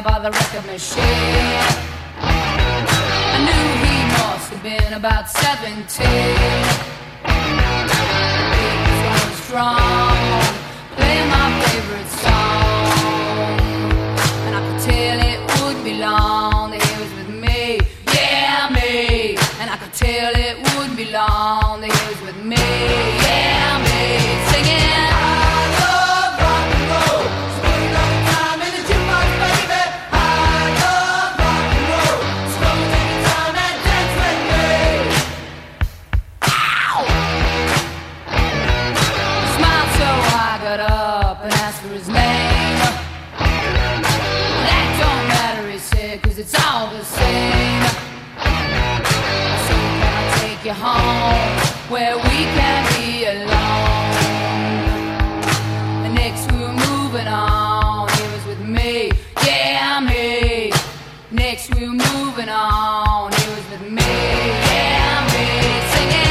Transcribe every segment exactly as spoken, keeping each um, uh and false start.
there by the record machine. I knew he must have been about seventeen. He was going strong, playing my favorite song, and I could tell it wouldn't be long that he was with me, yeah me. And I could tell it wouldn't be long that he was with me, yeah me, singing. It's all the same. So can I take you home where we can be alone? And next we were moving on. He was with me, yeah me. Next we were moving on. He was with me, yeah me. Singing.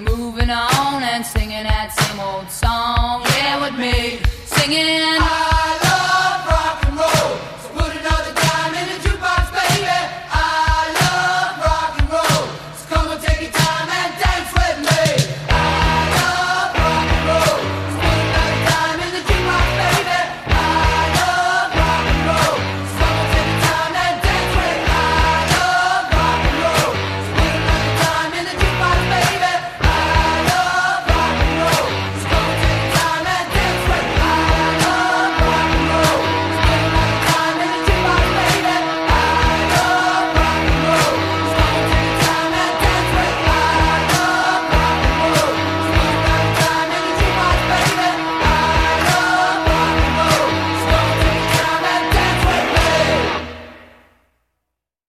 Singing that same old song, yeah, with me, singing.